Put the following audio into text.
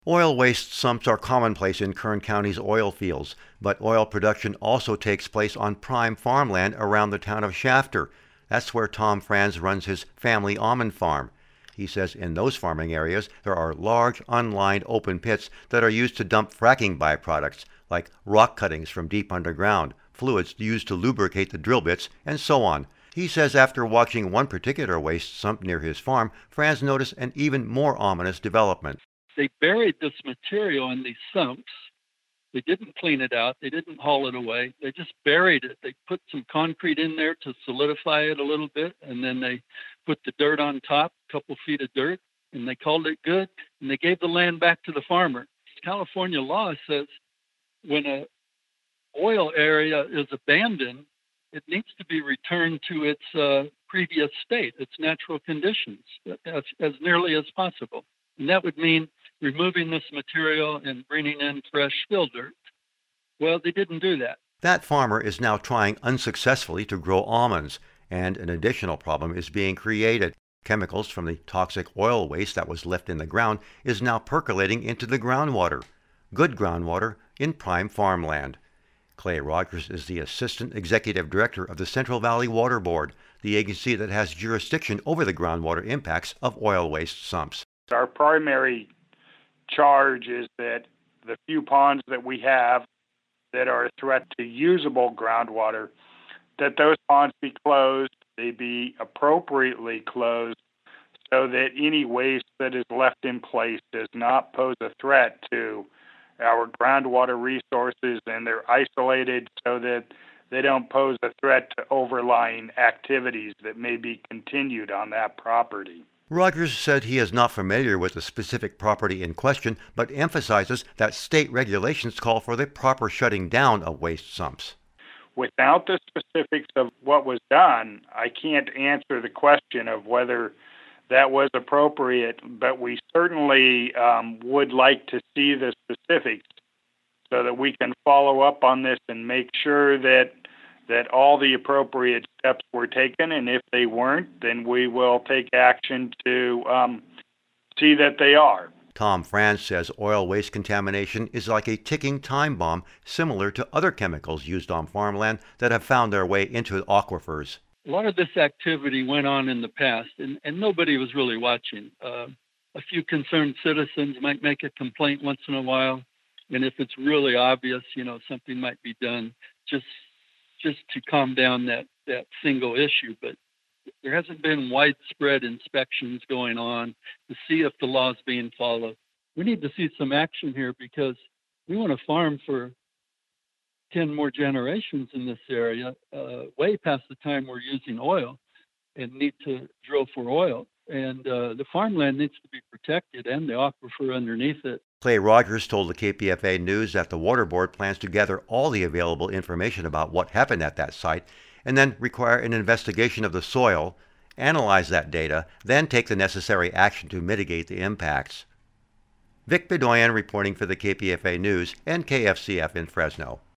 Oil waste sumps are commonplace in Kern County's oil fields, but oil production also takes place on prime farmland around the town of Shafter. That's where Tom Franz runs his family almond farm. He says in those farming areas there are large, unlined open pits that are used to dump fracking byproducts, like rock cuttings from deep underground, fluids used to lubricate the drill bits, and so on. He says after watching one particular waste sump near his farm, Franz noticed an even more ominous development. They buried this material in these sumps. They didn't clean it out. They didn't haul it away. They just buried it. They put some concrete in there to solidify it a little bit, and then they put the dirt on top, a couple feet of dirt, and they called it good, and they gave the land back to the farmer. California law says when an oil area is abandoned, it needs to be returned to its previous state, its natural conditions, as nearly as possible. And that would mean removing this material and bringing in fresh fill dirt. Well, they didn't do that. That farmer is now trying unsuccessfully to grow almonds, and an additional problem is being created. Chemicals from the toxic oil waste that was left in the ground is now percolating into the groundwater. Good groundwater in prime farmland. Clay Rogers is the Assistant Executive Director of the Central Valley Water Board, the agency that has jurisdiction over the groundwater impacts of oil waste sumps. Our primary charge is that the few ponds that we have that are a threat to usable groundwater, that those ponds be closed, they be appropriately closed so that any waste that is left in place does not pose a threat to our groundwater resources, and they're isolated so that they don't pose a threat to overlying activities that may be continued on that property. Rogers said he is not familiar with the specific property in question, but emphasizes that state regulations call for the proper shutting down of waste sumps. Without the specifics of what was done, I can't answer the question of whether that was appropriate, but we certainly would like to see the specifics so that we can follow up on this and make sure that all the appropriate steps were taken, and if they weren't, then we will take action to see that they are. Tom Franz says oil waste contamination is like a ticking time bomb, similar to other chemicals used on farmland that have found their way into aquifers. A lot of this activity went on in the past, and nobody was really watching. A few concerned citizens might make a complaint once in a while, and if it's really obvious, something might be done just to calm down that single issue. But there hasn't been widespread inspections going on to see if the law is being followed. We need to see some action here because we want to farm for 10 more generations in this area, way past the time we're using oil and need to drill for oil. And the farmland needs to be protected and the aquifer underneath it. Clay Rogers told the KPFA News that the Water Board plans to gather all the available information about what happened at that site and then require an investigation of the soil, analyze that data, then take the necessary action to mitigate the impacts. Vic Bedoyan reporting for the KPFA News and KFCF in Fresno.